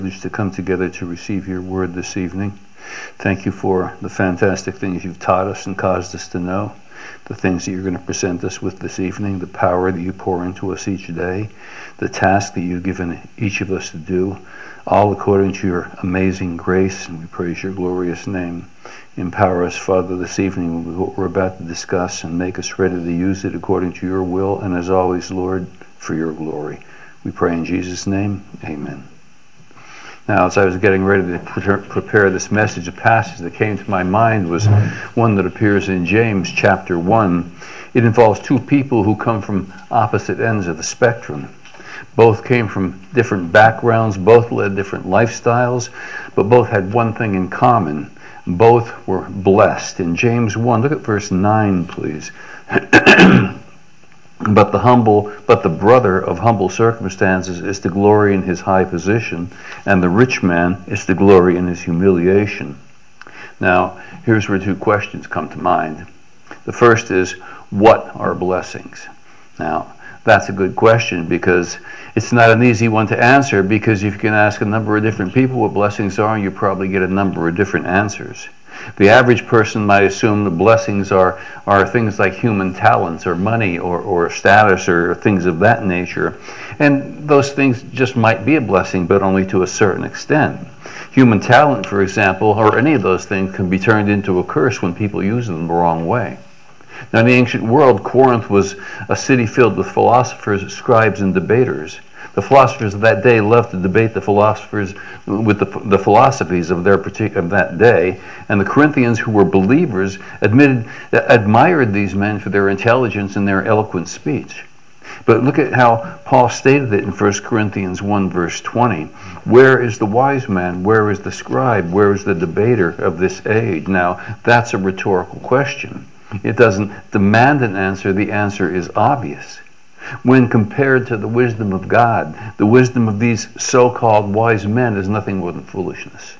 To come together to receive your word this evening. Thank you for the fantastic things you've taught us and caused us to know, the things that you're going to present us with this evening, the power that you pour into us each day, the task that you've given each of us to do, all according to your amazing grace, and we praise your glorious name. Empower us, Father, this evening with what we're about to discuss, and make us ready to use it according to your will, and as always, Lord, for your glory. We pray in Jesus' name, amen. Now, as I was getting ready to prepare this message, a passage that came to my mind was one that appears in James chapter 1. It involves two people who come from opposite ends of the spectrum. Both came from different backgrounds, both led different lifestyles, but both had one thing in common. Both were blessed. In James 1, look at verse 9, please. But the brother of humble circumstances is to glory in his high position, and the rich man is to glory in his humiliation. Now, here's where two questions come to mind. The first is, what are blessings? Now, that's a good question because it's not an easy one to answer, because if you can ask a number of different people what blessings are, you probably get a number of different answers. The average person might assume the blessings are things like human talents or money or status or things of that nature. And those things just might be a blessing, but only to a certain extent. Human talent, for example, or any of those things can be turned into a curse when people use them the wrong way. Now, in the ancient world, Corinth was a city filled with philosophers, scribes, and debaters. The philosophers of that day loved to debate the philosophers with the philosophies of that day, and the Corinthians, who were believers, admired these men for their intelligence and their eloquent speech. But look at how Paul stated it in 1 Corinthians 1, verse 20. Where is the wise man? Where is the scribe? Where is the debater of this age? Now, that's a rhetorical question. It doesn't demand an answer. The answer is obvious. When compared to the wisdom of God, the wisdom of these so-called wise men is nothing more than foolishness.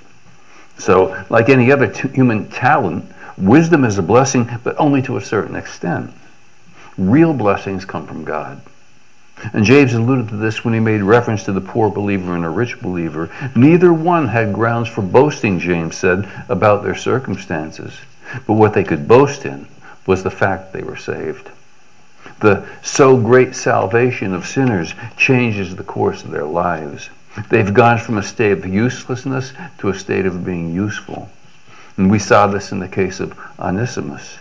So, like any other human talent, wisdom is a blessing, but only to a certain extent. Real blessings come from God. And James alluded to this when he made reference to the poor believer and a rich believer. Neither one had grounds for boasting, James said, about their circumstances. But what they could boast in was the fact they were saved. The so great salvation of sinners changes the course of their lives. They've gone from a state of uselessness to a state of being useful. And we saw this in the case of Onesimus.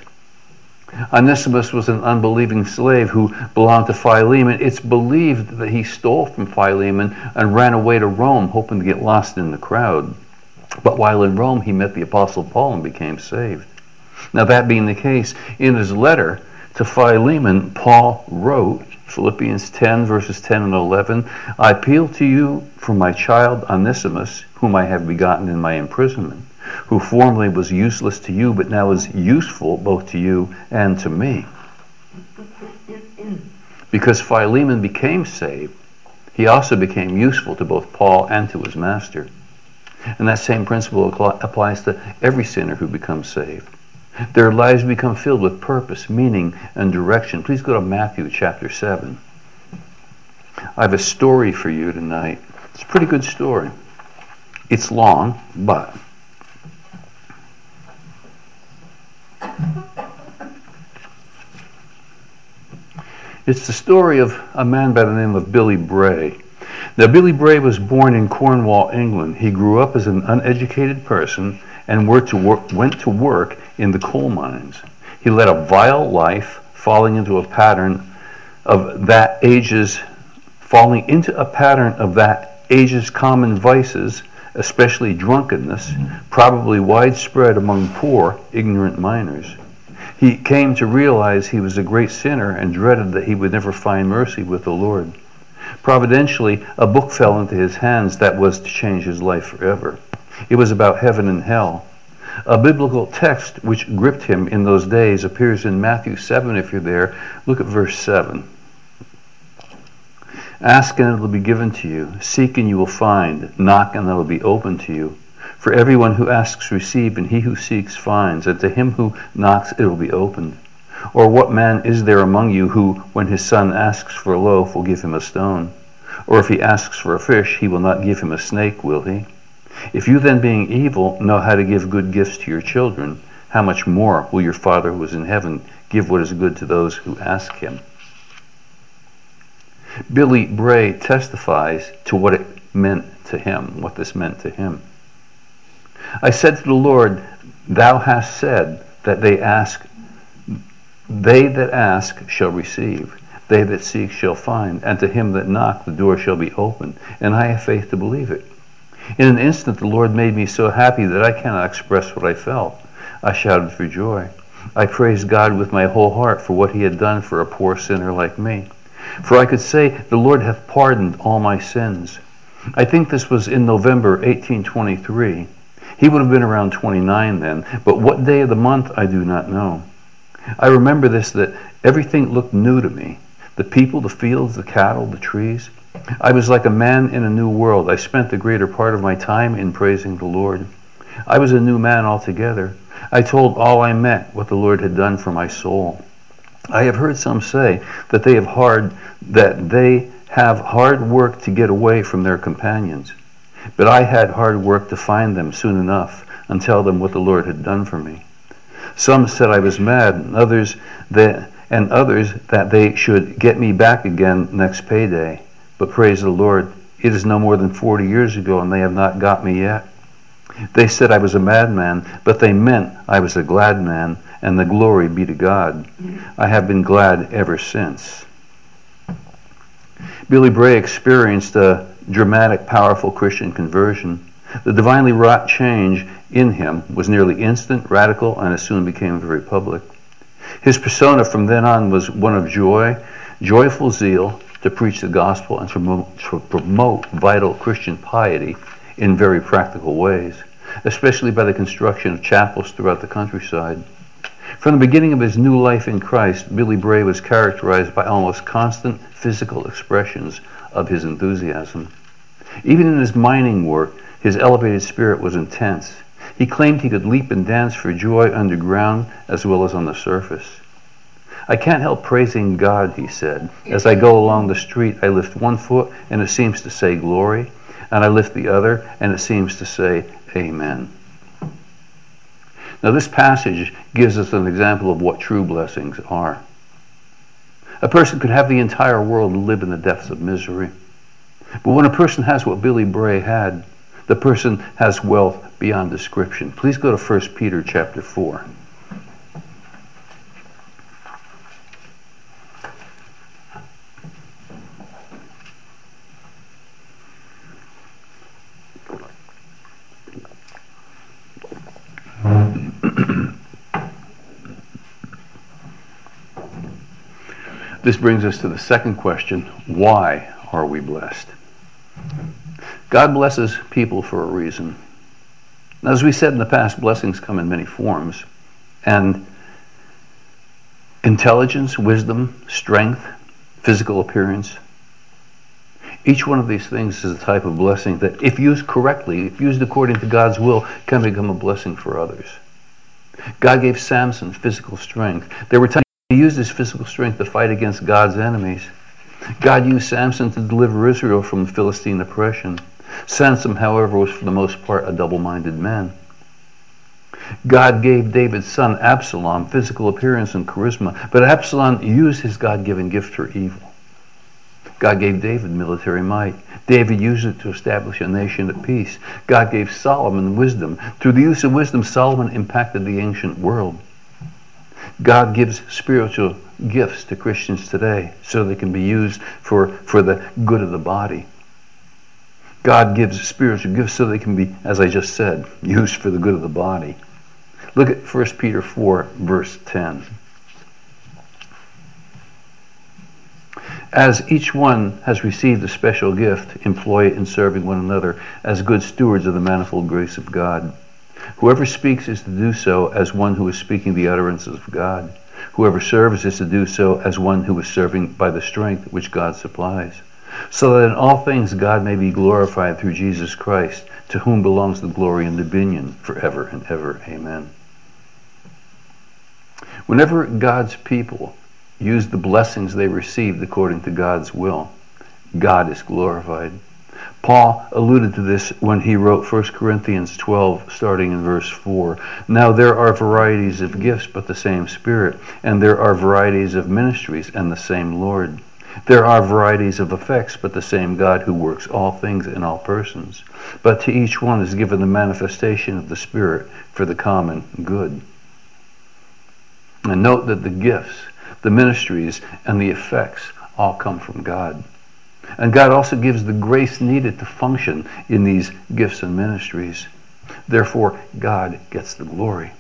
Onesimus was an unbelieving slave who belonged to Philemon. It's believed that he stole from Philemon and ran away to Rome, hoping to get lost in the crowd. But while in Rome, he met the Apostle Paul and became saved. Now, that being the case, in his letter to Philemon, Paul wrote, Philippians 10, verses 10 and 11, I appeal to you for my child Onesimus, whom I have begotten in my imprisonment, who formerly was useless to you, but now is useful both to you and to me. Because Philemon became saved, he also became useful to both Paul and to his master. And that same principle applies to every sinner who becomes saved. Their lives become filled with purpose, meaning, and direction. Please go to Matthew chapter 7. I have a story for you tonight. It's a pretty good story. It's long, but it's the story of a man by the name of Billy Bray. Now, Billy Bray was born in Cornwall, England. He grew up as an uneducated person and went to work in the coal mines. He led a vile life, falling into a pattern of that age's common vices, especially drunkenness, probably widespread among poor, ignorant miners. He came to realize he was a great sinner and dreaded that he would never find mercy with the Lord. Providentially, a book fell into his hands that was to change his life forever. It was about heaven and hell. A biblical text which gripped him in those days appears in Matthew 7, if you're there. Look at verse 7. Ask and it will be given to you. Seek and you will find. Knock and it will be opened to you. For everyone who asks receives, and he who seeks finds, and to him who knocks it will be opened. Or what man is there among you who, when his son asks for a loaf, will give him a stone? Or if he asks for a fish, he will not give him a snake, will he? If you then, being evil, know how to give good gifts to your children, how much more will your Father who is in heaven give what is good to those who ask him? Billy Bray testifies to what it meant to him, what this meant to him. I said to the Lord, Thou hast said that they that ask shall receive, they that seek shall find, and to him that knock the door shall be opened, and I have faith to believe it. In an instant the Lord made me so happy that I cannot express what I felt. I shouted for joy. I praised God with my whole heart for what he had done for a poor sinner like me. For I could say, The Lord hath pardoned all my sins. I think this was in November 1823. He would have been around 29 then, but what day of the month I do not know. I remember this, that everything looked new to me. The people, the fields, the cattle, the trees. I was like a man in a new world. I spent the greater part of my time in praising the Lord. I was a new man altogether. I told all I met what the Lord had done for my soul. I have heard some say that they have hard work to get away from their companions. But I had hard work to find them soon enough and tell them what the Lord had done for me. Some said I was mad, and others that they should get me back again next payday. But praise the Lord, it is no more than 40 years ago, and they have not got me yet. They said I was a madman, but they meant I was a glad man, and the glory be to God. I have been glad ever since. Billy Bray experienced a dramatic, powerful Christian conversion. The divinely wrought change in him was nearly instant, radical, and it soon became very public. His persona from then on was one of joy, joyful zeal to preach the gospel and to promote vital Christian piety in very practical ways, especially by the construction of chapels throughout the countryside. From the beginning of his new life in Christ, Billy Bray was characterized by almost constant physical expressions of his enthusiasm. Even in his mining work, his elevated spirit was intense. He claimed he could leap and dance for joy underground as well as on the surface. I can't help praising God, he said. As I go along the street, I lift one foot and it seems to say glory, and I lift the other and it seems to say amen. Now this passage gives us an example of what true blessings are. A person could have the entire world and live in the depths of misery. But when a person has what Billy Bray had, the person has wealth beyond description. Please go to 1 Peter chapter 4. This brings us to the second question: why are we blessed? God blesses people for a reason. Now, as we said in the past, blessings come in many forms. And intelligence, wisdom, strength, physical appearance, each one of these things is a type of blessing that, if used correctly, if used according to God's will, can become a blessing for others. God gave Samson physical strength. There were times he used his physical strength to fight against God's enemies. God used Samson to deliver Israel from Philistine oppression. Samson, however, was for the most part a double-minded man. God gave David's son Absalom physical appearance and charisma, but Absalom used his God-given gift for evil. God gave David military might. David used it to establish a nation at peace. God gave Solomon wisdom. Through the use of wisdom, Solomon impacted the ancient world. God gives spiritual gifts to Christians today so they can be used for the good of the body. God gives spiritual gifts so they can be, as I just said, used for the good of the body. Look at 1 Peter 4, verse 10. As each one has received a special gift, employ it in serving one another as good stewards of the manifold grace of God. Whoever speaks is to do so as one who is speaking the utterances of God. Whoever serves is to do so as one who is serving by the strength which God supplies, so that in all things God may be glorified through Jesus Christ, to whom belongs the glory and dominion forever and ever. Amen. Whenever God's people use the blessings they received according to God's will, God is glorified. Paul alluded to this when he wrote 1 Corinthians 12, starting in verse 4. Now there are varieties of gifts, but the same Spirit. And there are varieties of ministries, and the same Lord. There are varieties of effects, but the same God who works all things in all persons. But to each one is given the manifestation of the Spirit for the common good. And note that the gifts, the ministries, and the effects all come from God. And God also gives the grace needed to function in these gifts and ministries. Therefore, God gets the glory.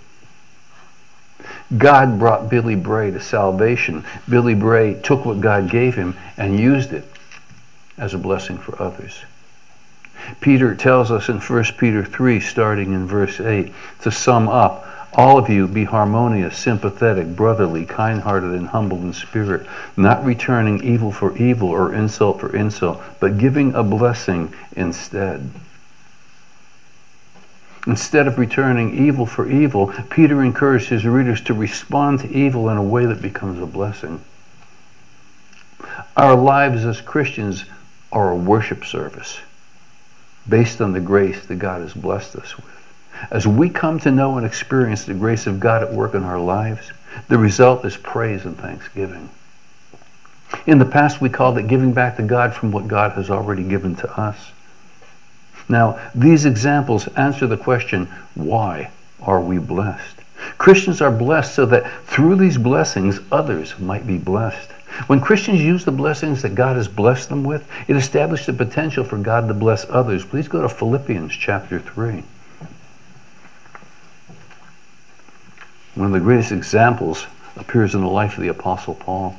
God brought Billy Bray to salvation. Billy Bray took what God gave him and used it as a blessing for others. Peter tells us in 1 Peter 3, starting in verse 8, to sum up, all of you be harmonious, sympathetic, brotherly, kind-hearted, and humble in spirit, not returning evil for evil or insult for insult, but giving a blessing instead. Instead of returning evil for evil, Peter encouraged his readers to respond to evil in a way that becomes a blessing. Our lives as Christians are a worship service based on the grace that God has blessed us with. As we come to know and experience the grace of God at work in our lives, the result is praise and thanksgiving. In the past, we called it giving back to God from what God has already given to us. Now, these examples answer the question, why are we blessed? Christians are blessed so that through these blessings, others might be blessed. When Christians use the blessings that God has blessed them with, it establishes the potential for God to bless others. Please go to Philippians chapter 3. One of the greatest examples appears in the life of the Apostle Paul.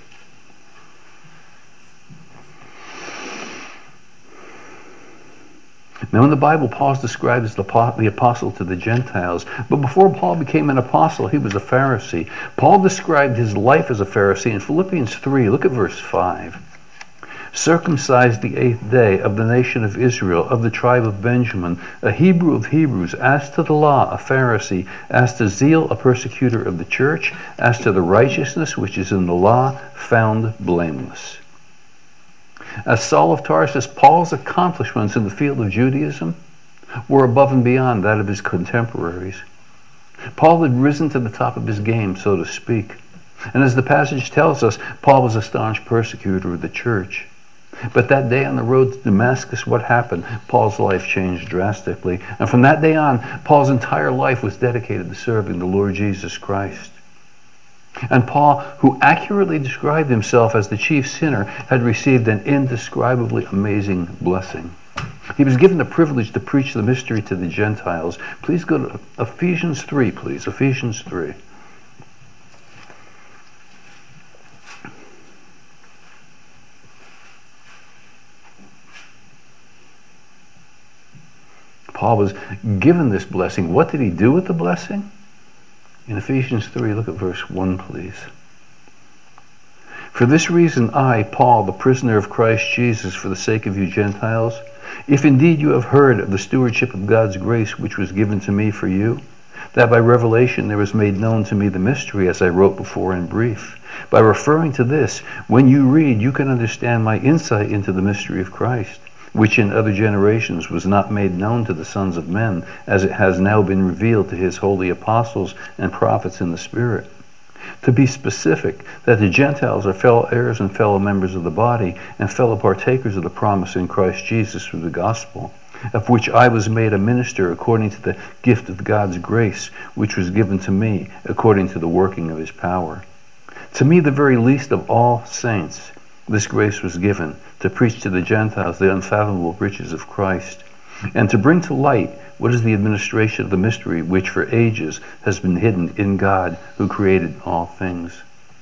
Now in the Bible, Paul is described as the apostle to the Gentiles. But before Paul became an apostle, he was a Pharisee. Paul described his life as a Pharisee in Philippians 3. Look at verse 5. Circumcised the 8th day, of the nation of Israel, of the tribe of Benjamin, a Hebrew of Hebrews, as to the law, a Pharisee, as to zeal, a persecutor of the church, as to the righteousness which is in the law, found blameless. As Saul of Tarsus, Paul's accomplishments in the field of Judaism were above and beyond that of his contemporaries. Paul had risen to the top of his game, so to speak. And as the passage tells us, Paul was a staunch persecutor of the church. But that day on the road to Damascus, what happened? Paul's life changed drastically. And from that day on, Paul's entire life was dedicated to serving the Lord Jesus Christ. And Paul, who accurately described himself as the chief sinner, had received an indescribably amazing blessing. He was given the privilege to preach the mystery to the Gentiles. Please go to Ephesians 3, please. Ephesians 3. Paul was given this blessing. What did he do with the blessing? In Ephesians 3, look at verse 1, please. For this reason I, Paul, the prisoner of Christ Jesus, for the sake of you Gentiles, if indeed you have heard of the stewardship of God's grace which was given to me for you, that by revelation there was made known to me the mystery, as I wrote before in brief. By referring to this, when you read, you can understand my insight into the mystery of Christ, which in other generations was not made known to the sons of men, as it has now been revealed to his holy apostles and prophets in the Spirit. To be specific, that the Gentiles are fellow heirs and fellow members of the body, and fellow partakers of the promise in Christ Jesus through the gospel, of which I was made a minister according to the gift of God's grace, which was given to me according to the working of his power. To me, the very least of all saints, this grace was given, to preach to the Gentiles the unfathomable riches of Christ, and to bring to light what is the administration of the mystery which for ages has been hidden in God who created all things.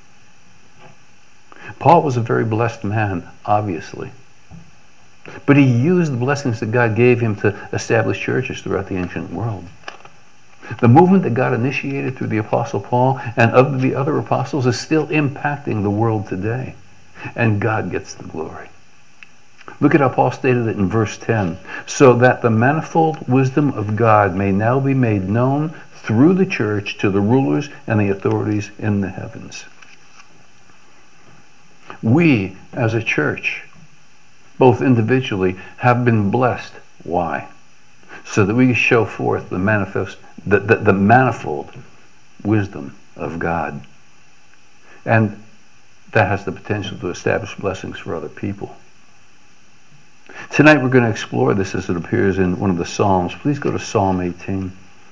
Paul was a very blessed man, obviously. But he used the blessings that God gave him to establish churches throughout the ancient world. The movement that God initiated through the Apostle Paul and of the other apostles is still impacting the world today. And God gets the glory. Look at how Paul stated it in verse 10. So that the manifold wisdom of God may now be made known through the church to the rulers and the authorities in the heavens. We, as a church, both individually, have been blessed. Why? So that we show forth the manifold wisdom of God. And that has the potential to establish blessings for other people. Tonight we're going to explore this as it appears in one of the Psalms. Please go to Psalm 18.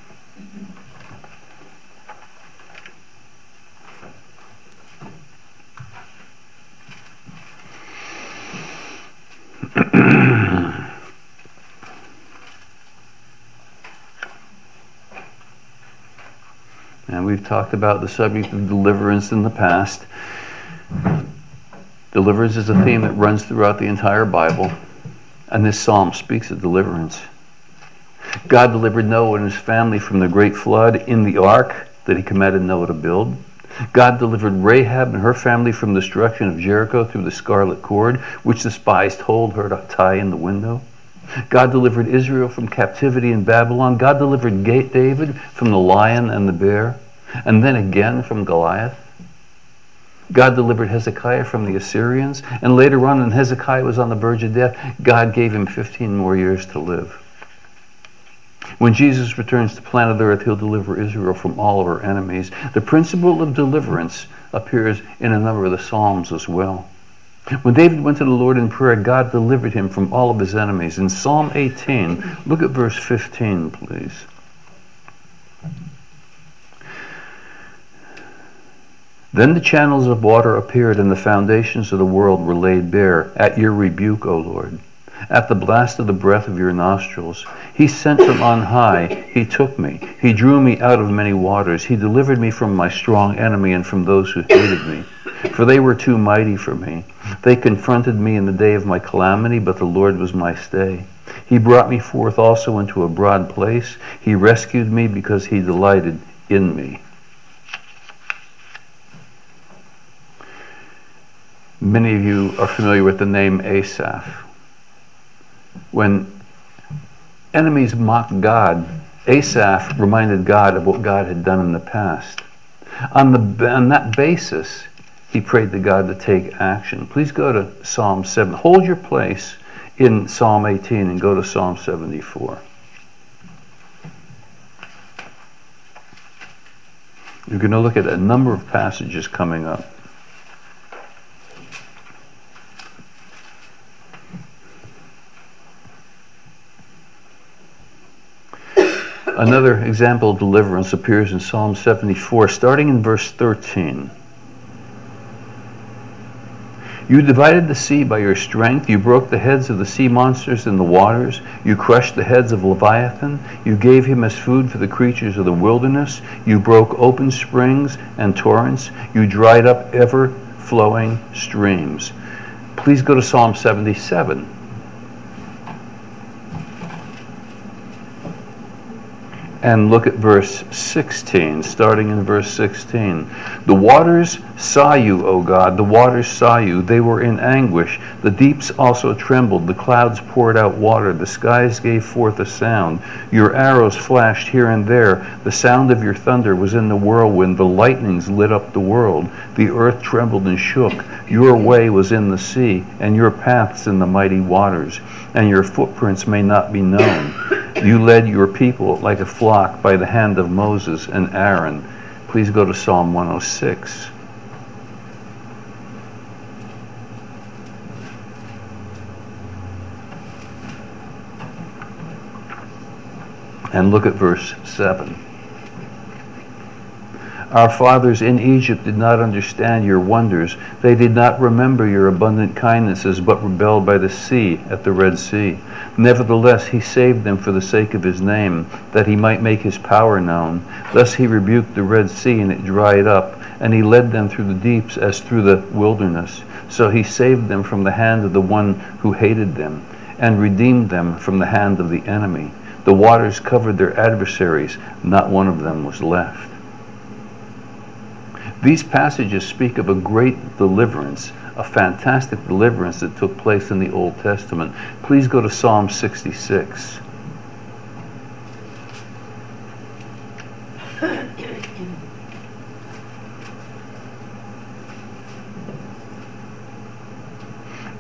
And we've talked about the subject of deliverance in the past. Deliverance is a theme that runs throughout the entire Bible, and this psalm speaks of deliverance. God delivered Noah and his family from the great flood in the ark that he commanded Noah to build. God delivered Rahab and her family from the destruction of Jericho through the scarlet cord, which the spies told her to tie in the window. God delivered Israel from captivity in Babylon. God delivered David from the lion and the bear, and then again from Goliath. God delivered Hezekiah from the Assyrians, and later on, when Hezekiah was on the verge of death, God gave him 15 more years to live. When Jesus returns to planet Earth, he'll deliver Israel from all of her enemies. The principle of deliverance appears in a number of the Psalms as well. When David went to the Lord in prayer, God delivered him from all of his enemies. In Psalm 18, look at verse 15, please. Then the channels of water appeared, and the foundations of the world were laid bare at your rebuke, O Lord. At the blast of the breath of your nostrils, he sent from on high, he took me. He drew me out of many waters. He delivered me from my strong enemy and from those who hated me. For they were too mighty for me. They confronted me in the day of my calamity, but the Lord was my stay. He brought me forth also into a broad place. He rescued me because he delighted in me. Many of you are familiar with the name Asaph. When enemies mocked God, Asaph reminded God of what God had done in the past. On that basis, he prayed to God to take action. Please go to Psalm 7. Hold your place in Psalm 18 and go to Psalm 74. You're going to look at a number of passages coming up. Another example of deliverance appears in Psalm 74, starting in verse 13. You divided the sea by your strength. You broke the heads of the sea monsters in the waters. You crushed the heads of Leviathan. You gave him as food for the creatures of the wilderness. You broke open springs and torrents. You dried up ever-flowing streams. Please go to Psalm 77. And look at verse 16, starting in verse 16. The waters saw you, O God, the waters saw you. They were in anguish. The deeps also trembled. The clouds poured out water. The skies gave forth a sound. Your arrows flashed here and there. The sound of your thunder was in the whirlwind. The lightnings lit up the world. The earth trembled and shook. Your way was in the sea, and your paths in the mighty waters, and your footprints may not be known. You led your people like a flock by the hand of Moses and Aaron. Please go to Psalm 106. And look at verse 7. Our fathers in Egypt did not understand your wonders. They did not remember your abundant kindnesses, but rebelled by the sea at the Red Sea. Nevertheless, he saved them for the sake of his name, that he might make his power known. Thus he rebuked the Red Sea, and it dried up, and he led them through the deeps as through the wilderness. So he saved them from the hand of the one who hated them, and redeemed them from the hand of the enemy. The waters covered their adversaries. Not one of them was left. These passages speak of a great deliverance, a fantastic deliverance that took place in the Old Testament. Please go to Psalm 66.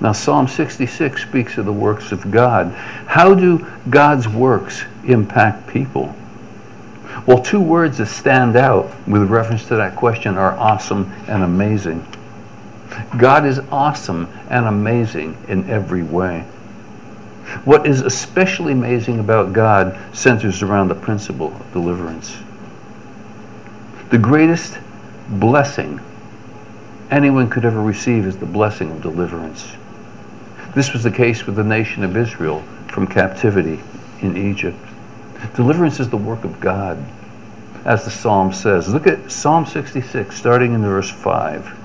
Now, Psalm 66 speaks of the works of God. How do God's works impact people? Well, two words that stand out with reference to that question are awesome and amazing. God is awesome and amazing in every way. What is especially amazing about God centers around the principle of deliverance. The greatest blessing anyone could ever receive is the blessing of deliverance. This was the case with the nation of Israel from captivity in Egypt. Deliverance is the work of God, as the psalm says. Look at Psalm 66, starting in verse 5.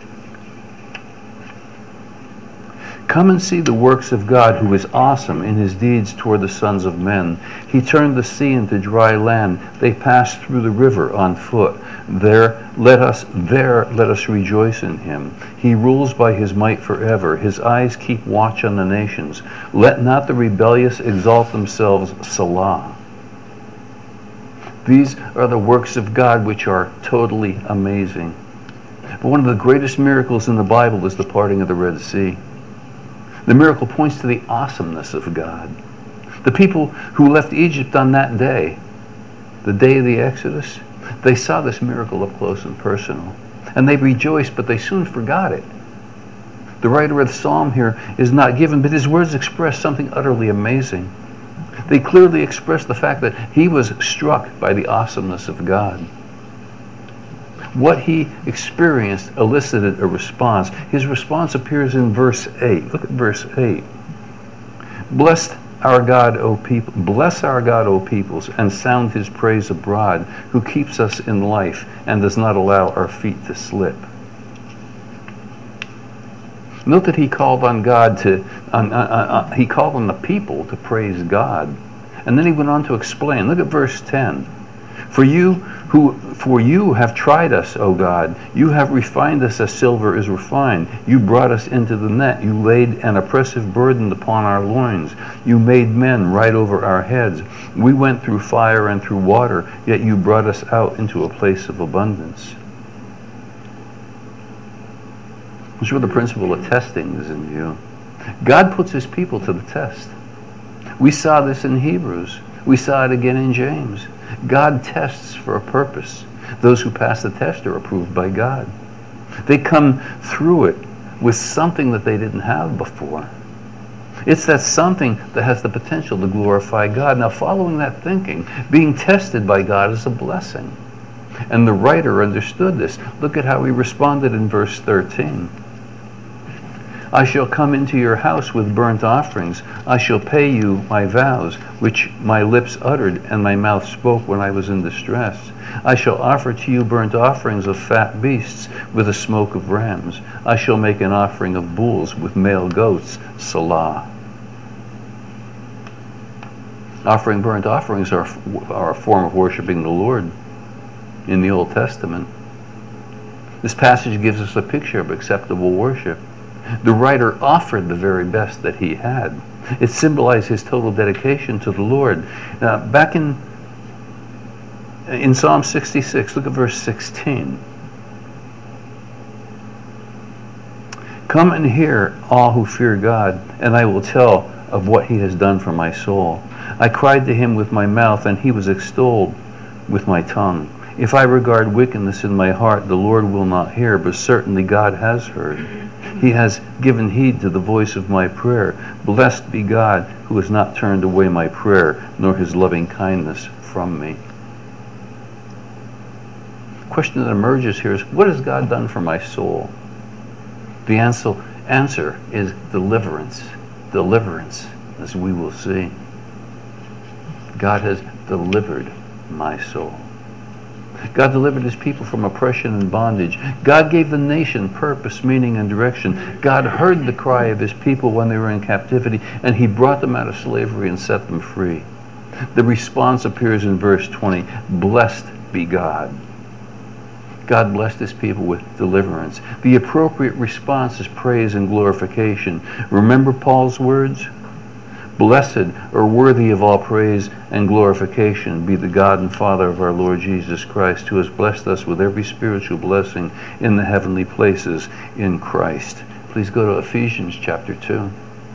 Come and see the works of God, who is awesome in his deeds toward the sons of men. He turned the sea into dry land. They passed through the river on foot. There let us rejoice in him. He rules by his might forever. His eyes keep watch on the nations. Let not the rebellious exalt themselves. Selah. These are the works of God, which are totally amazing. But one of the greatest miracles in the Bible is the parting of the Red Sea. The miracle points to the awesomeness of God. The people who left Egypt on that day, the day of the Exodus, they saw this miracle up close and personal. And they rejoiced, but they soon forgot it. The writer of the psalm here is not given, but his words express something utterly amazing. They clearly express the fact that he was struck by the awesomeness of God. What he experienced elicited a response. His response appears in verse 8. Look at verse 8. Bless our God, O peoples, and sound his praise abroad, who keeps us in life and does not allow our feet to slip. Note that he called on God he called on the people to praise God. And then he went on to explain. Look at verse 10. For you have tried us, O God. You have refined us as silver is refined. You brought us into the net. You laid an oppressive burden upon our loins. You made men right over our heads. We went through fire and through water, yet you brought us out into a place of abundance. I'm sure the principle of testing is in view. God puts his people to the test. We saw this in Hebrews. We saw it again in James. God tests for a purpose. Those who pass the test are approved by God. They come through it with something that they didn't have before. It's that something that has the potential to glorify God. Now, following that thinking, being tested by God is a blessing. And the writer understood this. Look at how he responded in verse 13. I shall come into your house with burnt offerings. I shall pay you my vows, which my lips uttered and my mouth spoke when I was in distress. I shall offer to you burnt offerings of fat beasts with the smoke of rams. I shall make an offering of bulls with male goats. Selah. Offering burnt offerings are a form of worshiping the Lord in the Old Testament. This passage gives us a picture of acceptable worship. The writer offered the very best that he had. It symbolized his total dedication to the Lord. Now, back in Psalm 66, look at verse 16. Come and hear, all who fear God, and I will tell of what he has done for my soul. I cried to him with my mouth, and he was extolled with my tongue. If I regard wickedness in my heart, the Lord will not hear, but certainly God has heard. He has given heed to the voice of my prayer. Blessed be God, who has not turned away my prayer, nor his loving kindness from me. The question that emerges here is, what has God done for my soul? The answer is deliverance. Deliverance, as we will see. God has delivered my soul. God delivered his people from oppression and bondage. God gave the nation purpose, meaning, and direction. God heard the cry of his people when they were in captivity, and he brought them out of slavery and set them free. The response appears in verse 20. Blessed be God. God blessed his people with deliverance. The appropriate response is praise and glorification. Remember Paul's words? Blessed or worthy of all praise and glorification be the God and Father of our Lord Jesus Christ, who has blessed us with every spiritual blessing in the heavenly places in Christ Please go to Ephesians chapter 2.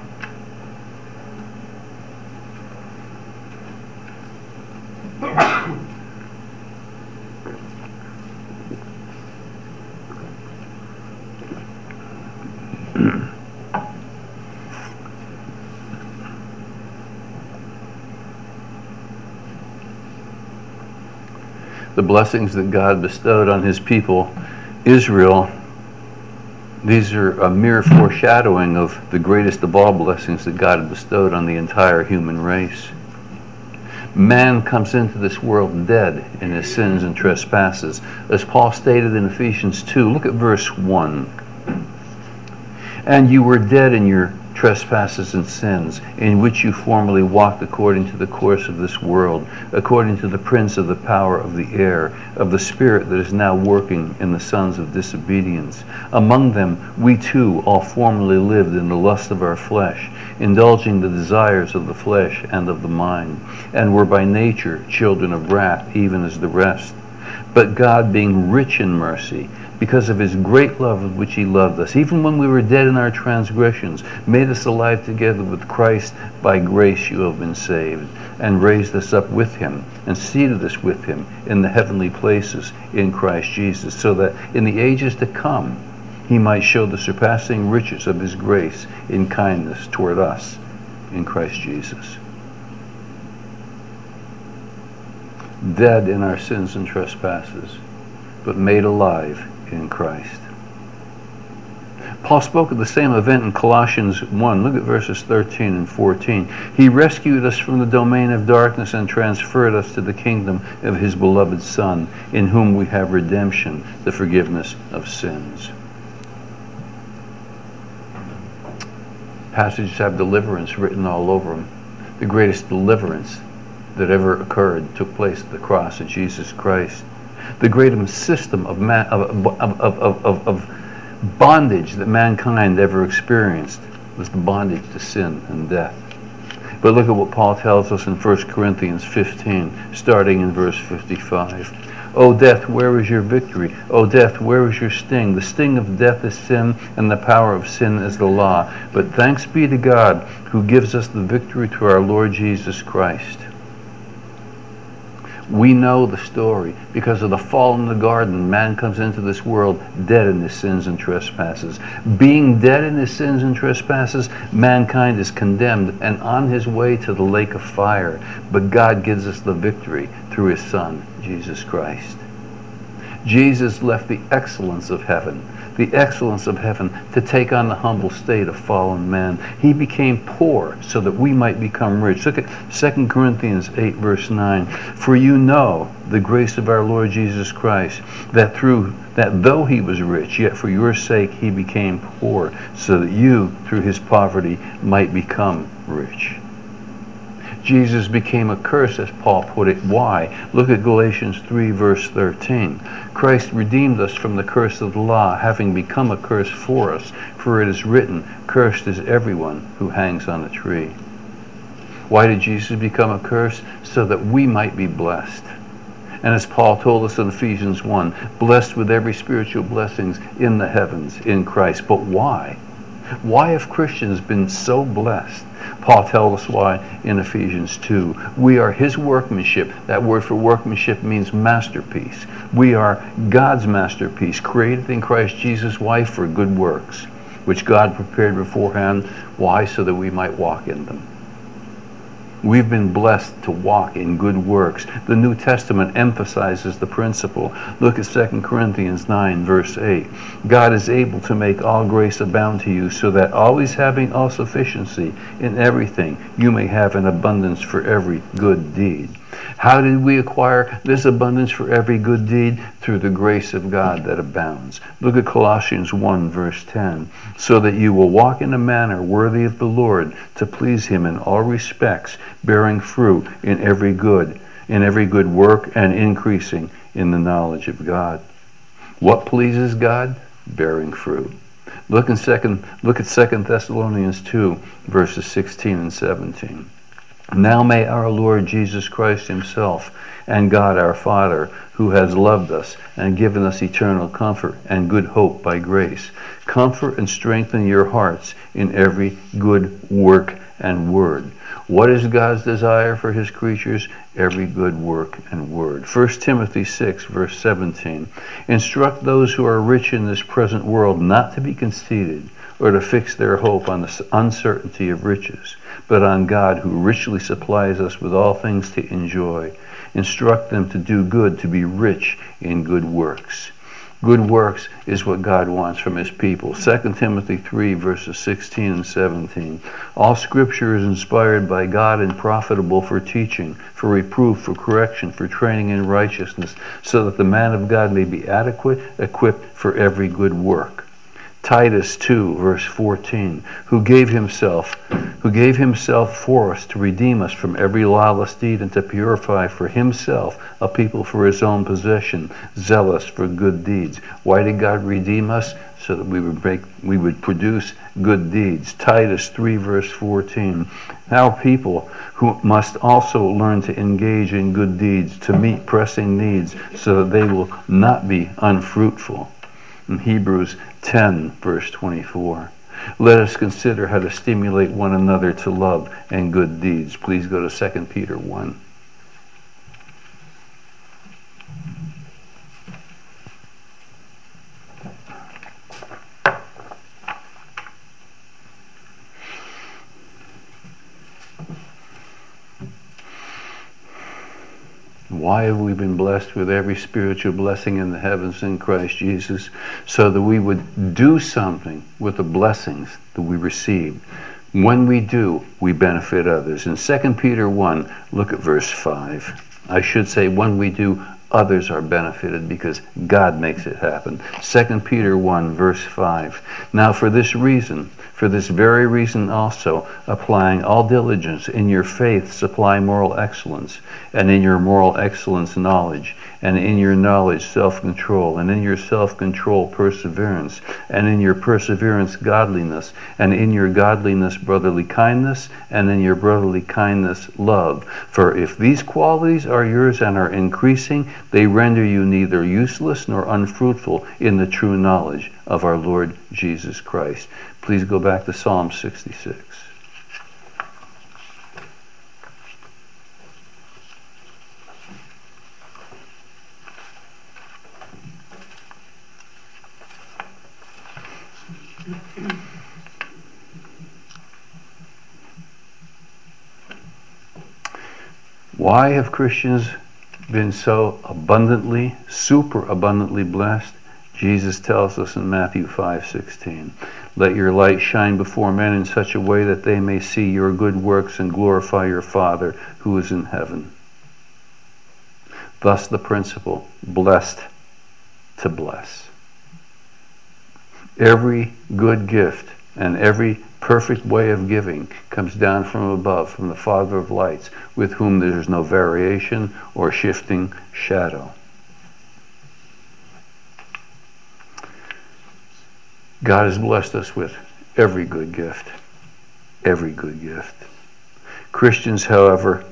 The blessings that God bestowed on his people, Israel, these are a mere foreshadowing of the greatest of all blessings that God had bestowed on the entire human race. Man comes into this world dead in his sins and trespasses. As Paul stated in Ephesians 2, look at verse 1. And you were dead in your trespasses and sins, in which you formerly walked according to the course of this world, according to the prince of the power of the air, of the spirit that is now working in the sons of disobedience. Among them we too all formerly lived in the lust of our flesh, indulging the desires of the flesh and of the mind, and were by nature children of wrath, even as the rest. But God, being rich in mercy, because of his great love with which he loved us, even when we were dead in our transgressions, made us alive together with Christ. By grace you have been saved, and raised us up with him, and seated us with him in the heavenly places in Christ Jesus, so that in the ages to come he might show the surpassing riches of his grace in kindness toward us in Christ Jesus. Dead in our sins and trespasses, but made alive in Christ. Paul spoke of the same event in Colossians 1. Look at verses 13 and 14. He rescued us from the domain of darkness and transferred us to the kingdom of his beloved Son, in whom we have redemption, the forgiveness of sins. Passages have deliverance written all over them. The greatest deliverance that ever occurred took place at the cross of Jesus Christ. The greatest system of bondage that mankind ever experienced was the bondage to sin and death. But look at what Paul tells us in 1 Corinthians 15, starting in verse 55. O death, where is your victory? O death, where is your sting? The sting of death is sin, and the power of sin is the law. But thanks be to God, who gives us the victory through our Lord Jesus Christ. We know the story. Because of the fall in the garden, man comes into this world dead in his sins and trespasses. Being dead in his sins and trespasses, mankind is condemned and on his way to the lake of fire. But God gives us the victory through his Son, Jesus Christ. Jesus left the excellence of heaven to take on the humble state of fallen man. He became poor so that we might become rich. Look at 2 Corinthians 8 verse 9. For you know the grace of our Lord Jesus Christ, that though he was rich, yet for your sake he became poor, so that you through his poverty might become rich. Jesus became a curse, as Paul put it. Why? Look at Galatians 3 verse 13. Christ redeemed us from the curse of the law, having become a curse for us. For it is written, cursed is everyone who hangs on a tree. Why did Jesus become a curse? So that we might be blessed. And as Paul told us in Ephesians 1, blessed with every spiritual blessings in the heavens in Christ. But why? Why have Christians been so blessed? Paul tells us why in Ephesians 2. We are his workmanship. That word for workmanship means masterpiece. We are God's masterpiece, created in Christ Jesus' wife for good works, which God prepared beforehand. Why? So that we might walk in them. We've been blessed to walk in good works. The New Testament emphasizes the principle. Look at 2 Corinthians 9, verse 8. God is able to make all grace abound to you, so that always having all sufficiency in everything, you may have an abundance for every good deed. How did we acquire this abundance for every good deed? Through the grace of God that abounds. Look at Colossians 1 verse 10. So that you will walk in a manner worthy of the Lord, to please him in all respects, bearing fruit in every good work, and increasing in the knowledge of God. What pleases God? Bearing fruit. Look at 2 Thessalonians 2 verses 16 and 17. Now may our Lord Jesus Christ himself and God our Father, who has loved us and given us eternal comfort and good hope by grace, comfort and strengthen your hearts in every good work and word. What is God's desire for his creatures? Every good work and word. 1 Timothy 6, verse 17. Instruct those who are rich in this present world not to be conceited, or to fix their hope on the uncertainty of riches, but on God, who richly supplies us with all things to enjoy. Instruct them to do good, to be rich in good works. Good works is what God wants from his people. 2 Timothy 3, verses 16 and 17. All scripture is inspired by God and profitable for teaching, for reproof, for correction, for training in righteousness, so that the man of God may be adequate, equipped for every good work. Titus 2, verse 14, who gave himself for us to redeem us from every lawless deed and to purify for himself a people for his own possession, zealous for good deeds. Why did God redeem us? So that we would produce good deeds. Titus 3, verse 14. Our people who must also learn to engage in good deeds, to meet pressing needs, so that they will not be unfruitful. In Hebrews 10, verse 24. Let us consider how to stimulate one another to love and good deeds. Please go to 2 Peter 1. Why have we been blessed with every spiritual blessing in the heavens in Christ Jesus? So that we would do something with the blessings that we received. When we do, we benefit others. In 2 Peter 1, look at verse 5. I should say, when we do, others are benefited because God makes it happen. 2 Peter 1, verse 5. Now for this very reason also, applying all diligence, in your faith supply moral excellence, and in your moral excellence knowledge, and in your knowledge self-control, and in your self-control perseverance, and in your perseverance godliness, and in your godliness brotherly kindness, and in your brotherly kindness love. For if these qualities are yours and are increasing, they render you neither useless nor unfruitful in the true knowledge of our Lord Jesus Christ. Please go back to Psalm 66. Why have Christians been so abundantly, super abundantly blessed? Jesus tells us in Matthew 5:16, let your light shine before men in such a way that they may see your good works and glorify your Father who is in heaven. Thus the principle, blessed to bless. Every good gift and every perfect way of giving comes down from above, from the Father of lights, with whom there is no variation or shifting shadow. God has blessed us with every good gift. Every good gift. Christians, however,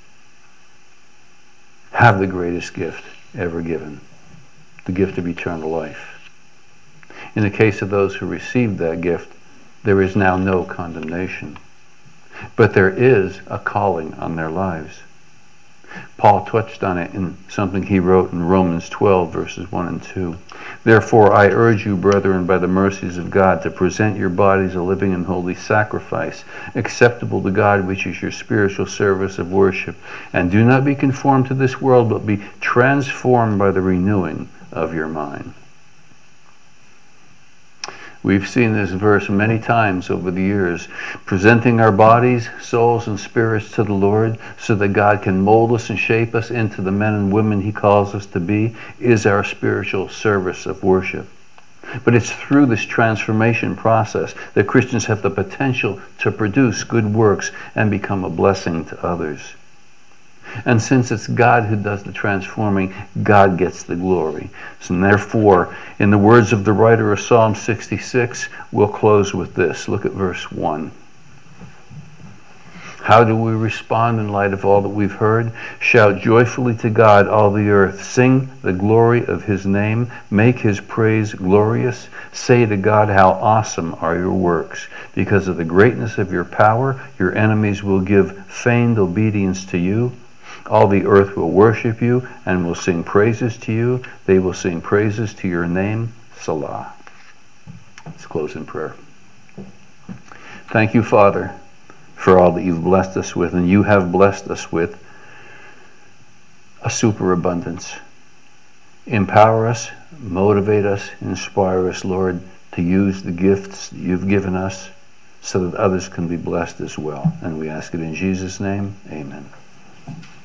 have the greatest gift ever given, the gift of eternal life. In the case of those who received that gift, there is now no condemnation, but there is a calling on their lives. Paul touched on it in something he wrote in Romans 12, verses 1 and 2. Therefore, I urge you, brethren, by the mercies of God, to present your bodies a living and holy sacrifice, acceptable to God, which is your spiritual service of worship. And do not be conformed to this world, but be transformed by the renewing of your mind. We've seen this verse many times over the years. Presenting our bodies, souls, and spirits to the Lord so that God can mold us and shape us into the men and women He calls us to be is our spiritual service of worship. But it's through this transformation process that Christians have the potential to produce good works and become a blessing to others. And since it's God who does the transforming, God gets the glory. So therefore, in the words of the writer of Psalm 66, we'll close with this. Look at verse 1. How do we respond in light of all that we've heard? Shout joyfully to God, all the earth. Sing the glory of his name. Make his praise glorious. Say to God, how awesome are your works. Because of the greatness of your power, your enemies will give feigned obedience to you. All the earth will worship you and will sing praises to you. They will sing praises to your name. Salah. Let's close in prayer. Thank you, Father, for all that you've blessed us with, and you have blessed us with a superabundance. Empower us, motivate us, inspire us, Lord, to use the gifts that you've given us so that others can be blessed as well. And we ask it in Jesus' name. Amen.